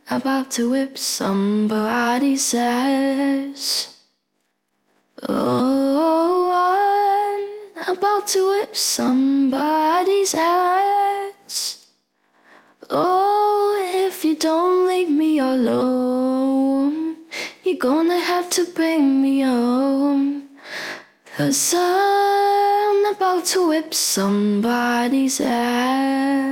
about to whip somebody's ass. Oh, I'm about to whip somebody's ass. Oh, if you don't leave me alone, you're gonna have to bring me home. 'Cause I'm about to whip somebody's ass.